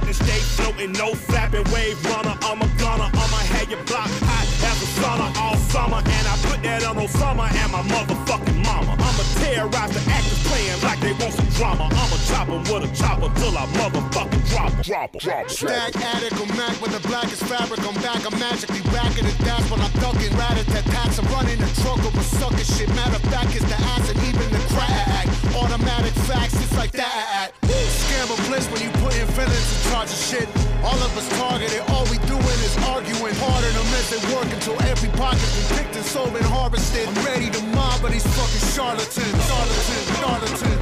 to stay floating, no flapping, wave runner. I'm a gunner, I'ma have your block hot as a sauna all summer. And I put that on Osama and my motherfucking mama. I'ma terrorize the actors playing like they want some drama. I'ma chop 'em with a chopper till I motherfucking drop 'em. Stack addict or Mac when the blackest fabric. I'm back, I'm magically racking it. That's when I'm ducking rat-a-tat-tats. I'm running the truck over sucking shit. Matter of fact, it's the ass and even the crack. Automatic facts, it's like that. Scam of bliss when you put in villains in charge of shit. All of us targeted, all we doing is arguing. Harder to miss it work until every pocket's been picked and sold and harvested. I'm ready to mob, but these fucking charlatans. Charlatans.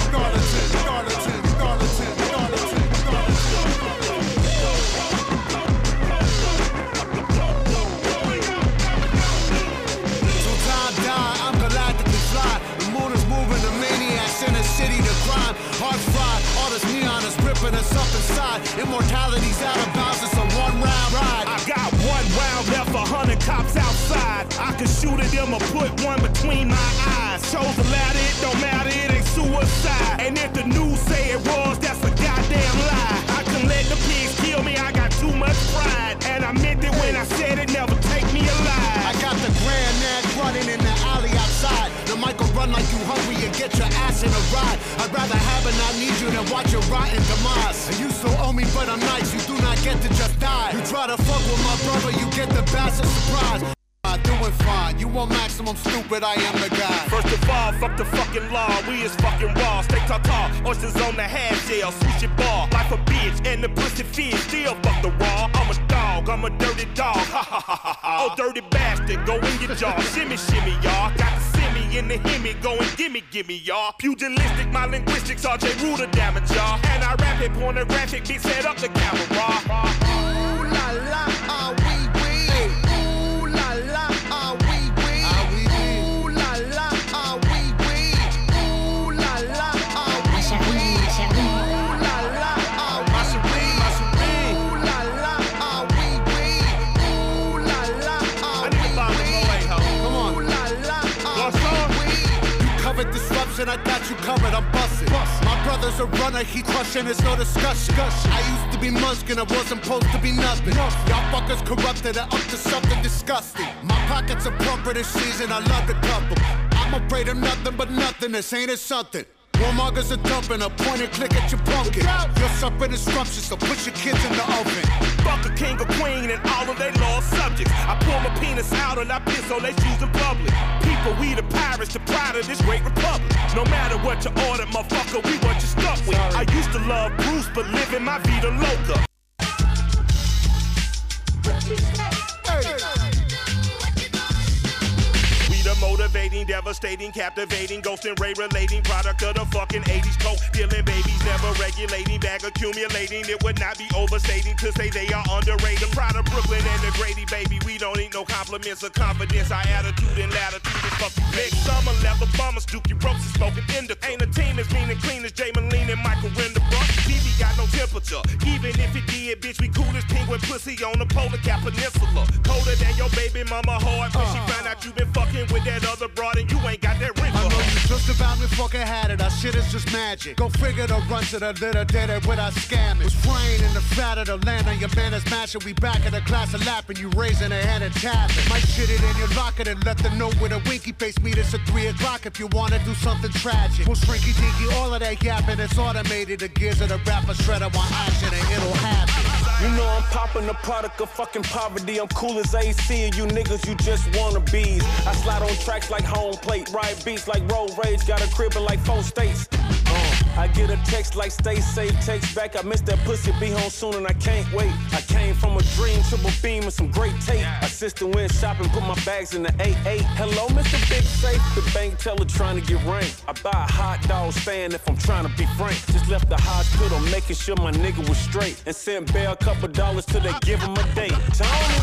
City to grind, hearts fried, all this neon is ripping us up inside. Immortality's out of bounds, it's a one-round ride. I got 1 round left, 100 cops outside. I could shoot at them or put one between my eyes. Chose the ladder, it don't matter, it ain't suicide. And if the news say it was, that's a goddamn lie. I can let the pigs kill me, I got too much pride. And I meant it when I said it, never take me alive. I got the Grand Nag running in the alley outside. The mic will run like you hungry and get your ass in a ride. I'd rather have and not need you than watch your rotten demise. And you still owe me, but I'm nice, you do not get to just die. You try to fuck with my brother, you get the bastard surprise. Doing fine, you want maximum stupid, I am the guy. First of all, fuck the fucking law, we is fucking raw. Stay tartar, oysters on the half shell, sushi bar. Life a bitch and the pussy fish, still fuck the raw. I'm a dog, I'm a dirty dog, ha ha ha ha ha. Oh dirty bastard, go in your jaw, shimmy shimmy y'all. Got the semi in the hemi, go and gimme y'all. Pugilistic, my linguistics, RJ Ruder damage y'all. And I rap it, pornographic, bitch set up the camera. Ooh la la, ah we. And I got you covered, I'm bustin'. My brother's a runner, he crushing, there's no discussion. I used to be Muskin, I wasn't supposed to be nothing. Y'all fuckers corrupted and up to something disgusting. My pockets are plumper this season, I love to couple. I'm afraid of nothing but nothingness, ain't it something? Warmongers are dumping, a point and click at your pumpkin. You're suffering disruption, so put your kids in the oven. Fuck a king or queen and all of they lost subjects. I pull my penis out and I piss on they shoes in public. People, we the pirates, the pride of this great republic. No matter what you order, motherfucker, we what you stuck with. I used to love Bruce, but living my vida loca. Motivating, devastating, captivating, ghost and ray relating, product of the fucking 80s, coke dealing babies, never regulating, bag accumulating. It would not be overstating to say they are underrated. Proud of Brooklyn and the Grady, baby. We don't need no compliments or confidence. Our attitude and latitude is fucking next summer. Leather bummers, Dookie ropes is smoking indica. Ain't a team as mean and clean as Jay Moline and Michael Renderbrook. TV got no temperature, even if it did, bitch. We cool as penguin pussy on the polar cap peninsula. Colder than your baby mama hard when she find out you been fucking with that other broad and you ain't got that ring. I know you just about me fucking had it. Our shit is just magic. Go figure the run to the little dead it without scamming. Was flying in the fat of the land on your man is mashing. We back in the class of lapping. You raising a hand and tapping. Might shit it in your locker and let them know with a winky face. Meet us at 3 o'clock if you wanna do something tragic. We'll shrinky dinky all of that yapping. It's automated. The gears of the rapper shredder want action and it'll happen. You know I'm popping, the product of fucking poverty. I'm cool as AC and you niggas, you just wannabes. I slide on tracks like home plate, ride beats like road rage, got a crib in like 4 states. I get a text like stay safe, text back, I miss that pussy, be home soon and I can't wait. I came from a dream, triple beam and some great tape. Assistant went shopping, put my bags in the 8-8. Hello, Mr. Big Safe, the bank teller trying to get ranked. I buy a hot dog stand if I'm trying to be frank. Just left the hospital, making sure my nigga was straight. And sent Bear a couple dollars till they give him a date. Tony!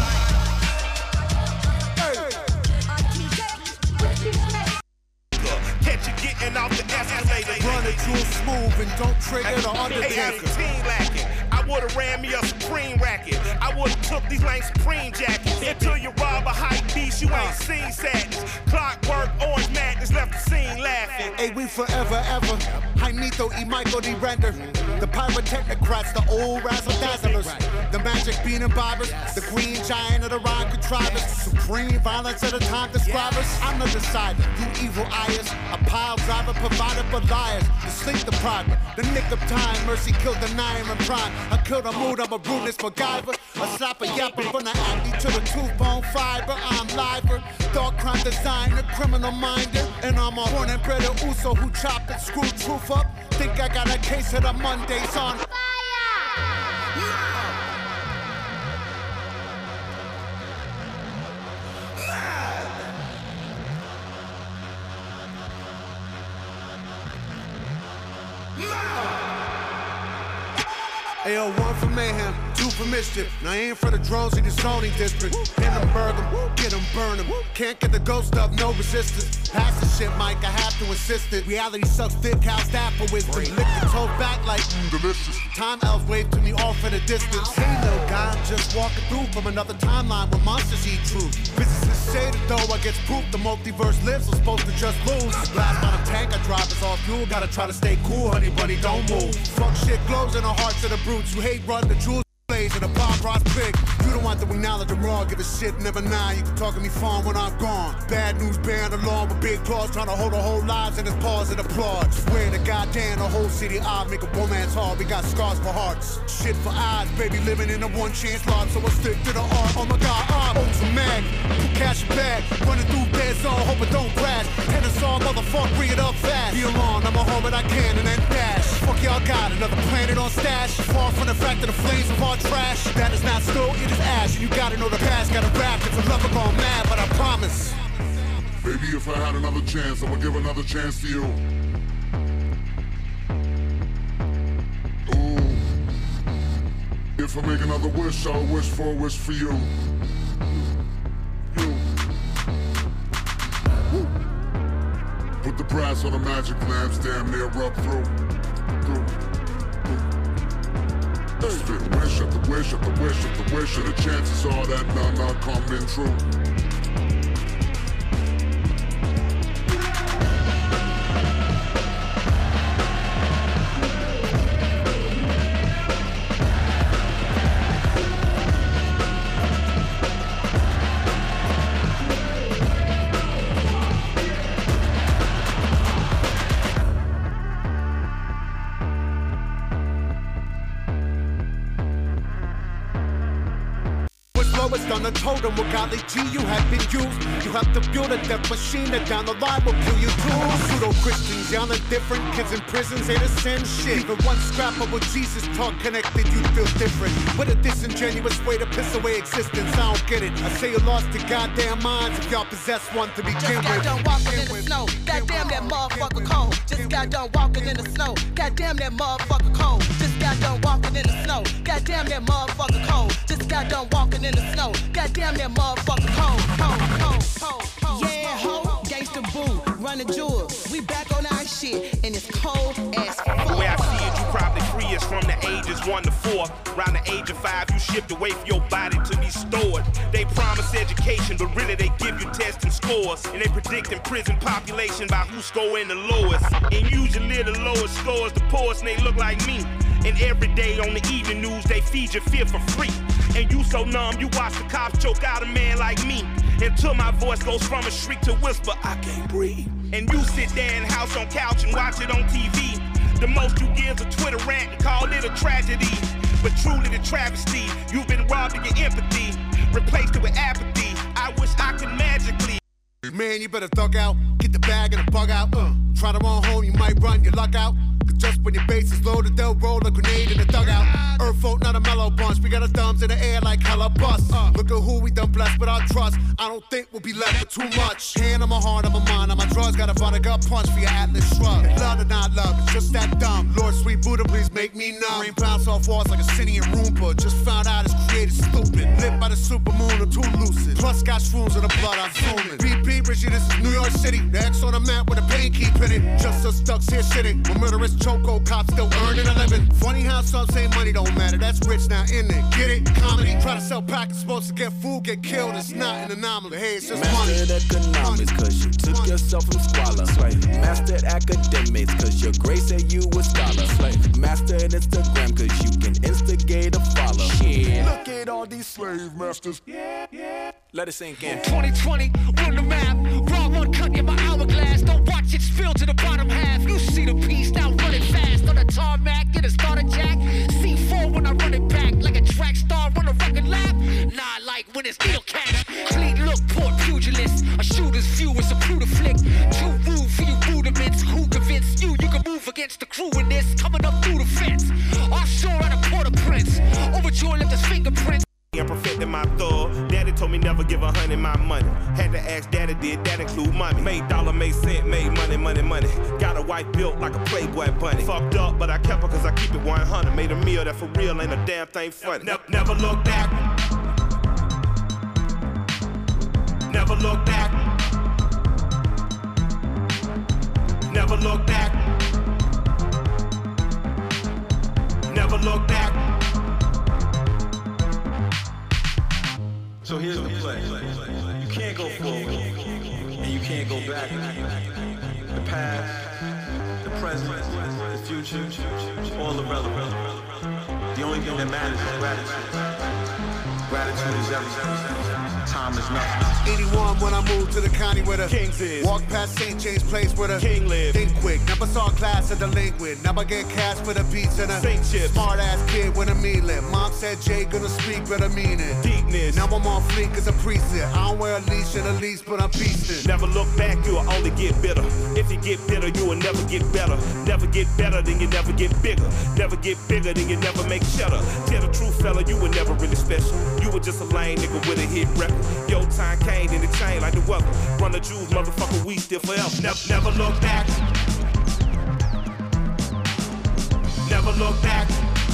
Catch you getting off the escalator. Run it too smooth and don't trigger the undertaker. I would've ran me a Supreme racket. I would've took these lame Supreme jackets. Until you rob a hype beast, you ain't seen sadness. Clockwork, orange madness left the scene laughing. Hey, we forever, ever. Jaimito y Michael D. Render. The pyrotechnocrats, the old razzle-dazzlers. The magic bean and bobbers. The green giant of the rhyme contrivers. Supreme violence of the time describers. I'm the decider, you evil eyes. A pile driver provided for liars. The sleep depriver, the nick of time. Mercy killed the nine and prime. I killed a mood, I'm a rudeness MacGyver. A slapper yapper from the acne to the tooth bone fiber. I'm liver, dark crime designer, criminal minder. And I'm a born and bred Uso who chopped and screwed truth up. Think I got a case of the Mondays on fire. Ayo, 1 for mayhem, 2 for mischief. Now I ain't for the drones in the zoning district. Hit them, burn them, get them, burn them. Can't get the ghost up, no resistance. Pass the shit, Mike, I have to insist it. Reality sucks thick, how staff for wisdom. Lick the toe back like delicious. Time elves wave to me off in a distance. Hey, little guy, I'm just walking through from another timeline where monsters eat truth. Physicists say that though I gets proof the multiverse lives, I'm supposed to just lose. Blast on a tank, I drive us off fuel. Gotta try to stay cool, honey bunny, don't move. Fuck shit glows in the hearts of the brutes. You hate run the jewels. And the Bob Ross pig. You don't want to acknowledge I'm raw, give a shit, never nine. You can talk to me fun when I'm gone. Bad news bearing along with big claws, trying to hold the whole lives in his paws and applaud. Swear to goddamn the whole city I make a woman's heart. We got scars for hearts, shit for eyes, baby living in a one chance lot. So I stick to the art. Oh my god, I'm ultra mag. Cash bag, running through bed zone, hope it don't crash. Tennis on, motherfucker, bring it up fast. Be alone, I'm a home and I can and then dash. Fuck y'all got another planet on stash. Far from the fact that the flames of our trash. That is not snow, it is ash. And you gotta know the past, gotta rap. It's a lover gone mad, but I promise. Baby, if I had another chance, I would give another chance to you. Ooh. If I make another wish, I'll wish for a wish for you. Put the brass on the magic lamps, damn near rub through. Spit wish after wish after wish after wish, and the chances are that none are coming true. On the totem with godly G you have been used. You have to build a death machine that down the line will kill you too. Pseudo-Christians, y'all are different. Kids in prisons ain't the same shit. Even one scrap of what Jesus taught connected, you feel different. With a disingenuous way to piss away existence, I don't get it. I say you lost your goddamn minds if y'all possess one to begin with. Just got done walking in the snow. Goddamn that motherfucker cold. Just got done walking in the snow. Goddamn that motherfucker cold. Just got done walking in the snow. Goddamn that motherfucker cold. Just got done walking in the snow. Goddamn that motherfucker cold. Yeah, ho, gangsta boo, running jewels. We back on our shit, and it's cold as fuck. The way I see it, you probably free us from the ages 1 to 4. Around the age of 5, you shipped away for your body to be stored. They promise education, but really they give you tests and scores. And they predicting prison population by who's scoring the lowest. And usually the lowest scores the poorest, and they look like me. And every day on the evening news, they feed your fear for free. And you so numb, you watch the cops choke out a man like me. Until my voice goes from a shriek to whisper, I can't breathe. And you sit there in house on couch and watch it on TV. The most you give is a Twitter rant and call it a tragedy. But truly the travesty, you've been robbed of your empathy, replaced it with apathy. I wish I could magically. Man, you better thug out, get the bag and the bug out. Try to run home, you might run your luck out. Just when your base is loaded, they'll roll a grenade in the dugout. Earth folk, not a mellow bunch. We got our thumbs in the air like hella bust. Look at who we done blessed with our trust. I don't think we'll be left with too much. Hand on my heart, on my mind, on my drugs. Got a vodka punch for your Atlas shrug. Love or not love, it's just that dumb. Lord, sweet Buddha, please make me numb. Rain bounce off walls like a city in Roomba. Just found out it's created stupid. Lit by the supermoon or too lucid. Plus got shrooms in the blood, I'm zooming. BP, Richie, this is New York City. The X on the map with a pain keep in it. Just us ducks here shitting. When murderous choco cops still earning a living. Funny how some say money don't matter. That's rich now, in it. Get it? Comedy. Try to sell packets, supposed to get food, get get killed, it's not an anomaly. Hey, it's just Mastered economics, cause you took yourself from squalor. Mastered academics, cause your grade said you a scholar. Mastered Instagram, cause you can instigate a follow. Shit. Look at all these slave masters. Let it sink in. 2020, run the map. Raw one cut in my hourglass. Don't watch it spill to the bottom half. You see the piece, now run it fast. On the tarmac, get a starter jack. C4 when I run it back. Like a track star on a record lap. Nah, like when it's steel cats. Clean look, port pugilist. A shooter's view is a brutal flick. Too rude for you rudiments. Who convinced you can move against the crew in this? Coming up through the fence. Offshore out of Port-au-Prince. Overjoyed left his fingerprints. I'm perfecting my thug. Daddy told me never give 100 my money. Had to ask daddy, did that include mommy? Made dollar, made cent, made money, money, money. Got a wife built like a Playboy bunny. Fucked up, but I kept her cause I keep it 100. Made a meal that for real ain't a damn thing funny. Never look back. Never look back. Never look back. Never look back. So here's the play. You can't go forward, and you can't go back. The past, the present, the future, all irrelevant. The only thing that matters is gratitude. Gratitude is everything. Time is nothing. 81 when I moved to the county where the Kings is. Walked past St. James Place where the King live. Think quick, never saw class of delinquent. Never get cash for the beats and a Saint chips. smart ass kid with a mean lip. Mom said Jay gonna speak, but I mean it. Deepness. Now I'm on fleek as a preset. I don't wear a leash in a leash, but I'm piecing. Never look back, you'll only get bitter. If you get bitter, you will never get better. Never get better, then you never get bigger. Never get bigger, then you never make cheddar. Tell the truth, fella, you were never really special. You were just a lame nigga with a hit record. Your time came in the chain like the weather. Run the jewels, motherfucker, we still forever. Never look back. Never look back.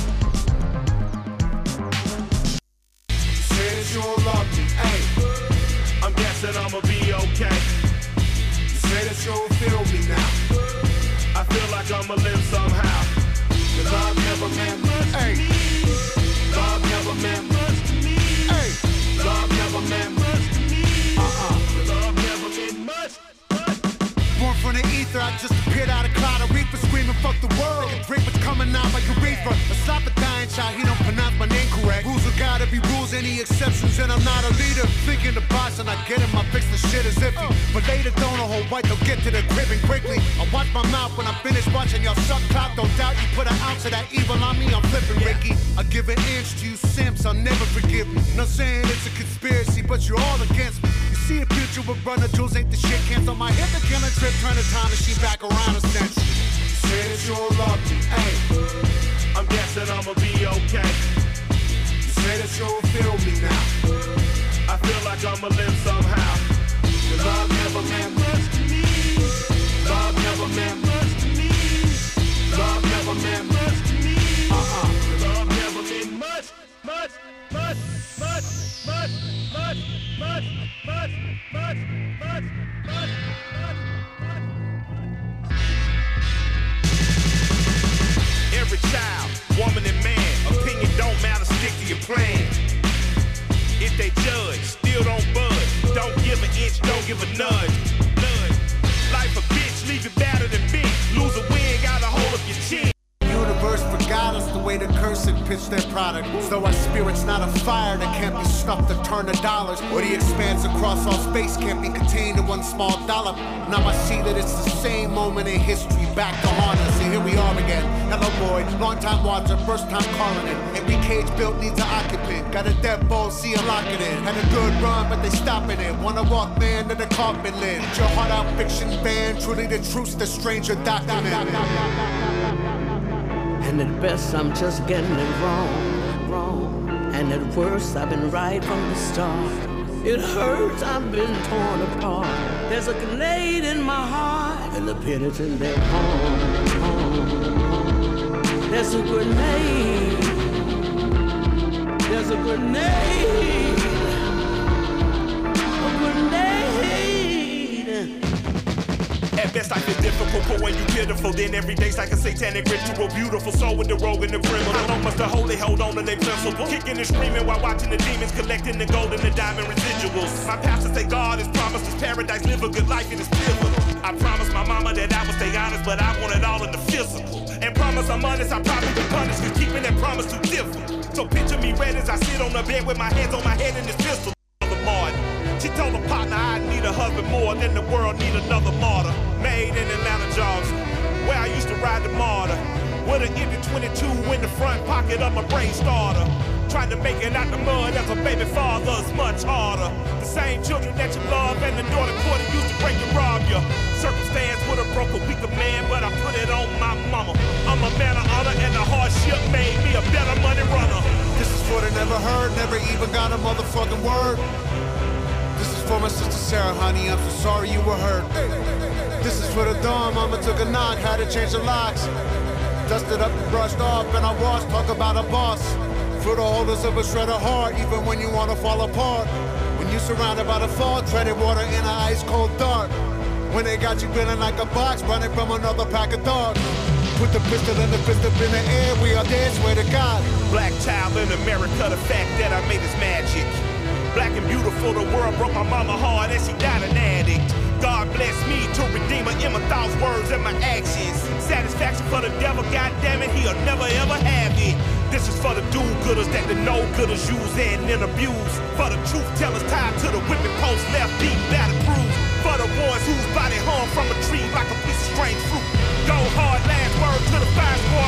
Say that you don't love me, hey. I'm guessing I'ma be okay. You say that you don't feel me now. I feel like I'ma live somehow. The love never meant much, hey. Love never meant much to me, hey. Love never meant much to me, Love never meant much. Born from the ether, I just appeared out of cloud of reaper screaming, fuck the world. The drink was coming out like a reefer. A slap a dying child, he don't pronounce my name correct. Rules will gotta be rules, any exceptions, and I'm not a leader. Thinking the boss and I get him, I fix the shit as iffy. But later, don't hold white, they'll get to the crib and quickly. I watch my mouth when I finish watching y'all suck cock. Don't doubt you put an ounce of that evil on me, I'm flipping Ricky. I give an inch to you simps, I'll never forgive you. Not saying it's a conspiracy, but you're all against me. You see a future with runner jewels ain't the shit. Cancel my hit, the killing trip, turn the time machine back around a century. Say that you don't love me, hey. I'm guessing I'ma be okay. You say that you don't feel me now. I feel like I'ma live somehow. Your love never meant much to me. Love never meant much to me. Love never meant much to me. Love never meant much, much, much, much, much, much, much, much, much, much, much, much. Every child, woman and man, opinion don't matter, stick to your plan. If they judge, still don't budge. Don't give an inch, don't give a nudge. Life a bitch, leave you battered and bent. Lose a win, gotta hold up your chin. Universe forgot us the way the cursed pitch their product. So our spirit's not a fire that can't be snuffed to turn to dollars. Or the expanse across all space can't be contained in one small dollop. Now I see that it's the same moment in history back to haunt us. And here we are again. Hello boy, long time watcher, first time calling it. Every cage built needs an occupant. Got a deadbolt, see a lock it in. Had a good run, but they stopping it. Wanna walk man to the coffin lid. Your heart out fiction band, truly the truth's the stranger document. And at best I'm just getting it wrong. And at worst I've been right from the start. It hurts, I've been torn apart. There's a grenade in my heart and the penitent in their home. There's a grenade. There's a grenade. A grenade. At best life is difficult, but when you pitiful. Then every day's like a satanic ritual. Beautiful soul with the rogue and the criminal. I know much the holy hold on to their principle. Kicking and screaming while watching the demons collecting the gold and the diamond residuals. My pastor say God has promised us paradise, live a good life, it is pivotal. I promised my mama that I would stay honest, but I want it all in the physical. And promise I'm honest, I probably be punished, cause keeping that promise too difficult. So picture me red as I sit on the bed with my hands on my head in this pistol. She told her partner I need a husband more than the world need another martyr. Made in Atlanta, Georgia, where I used to ride the martyr. With an empty 22 in the front pocket of my brain starter. Trying to make it out the mud as a baby father is much harder. The same children that you love and the daughter quarter used to break and rob you. Circumstance would have broke a weaker man, but I put it on my mama. I'm a man of honor and the hardship made me a better money runner. This is for the never heard, never even got a motherfucking word. This is for my sister Sarah, honey, I'm so sorry you were hurt. This is for the dawn, mama took a knock, had to change the locks. Dusted up and brushed off, and I washed, talk about a boss. For the holders of a shred of heart, even when you wanna fall apart. When you surrounded by the fog, treaded water in an ice cold dark. When they got you feeling like a box, running from another pack of dogs. Put the pistol and the fist up in the air, we are dead, swear to God. Black child in America, the fact that I made is magic. Black and beautiful, the world broke my mama hard and she died an addict. God bless me to redeem her in my thoughts, words, and my actions. Satisfaction for the devil, goddammit, he'll never ever have it. This is for the do-gooders that the no-gooders use and then abuse. For the truth-tellers tied to the whipping post, left deep, battle bruised. For the ones whose body hung from a tree like a piece of strange fruit. Go hard, last word to the fire squad.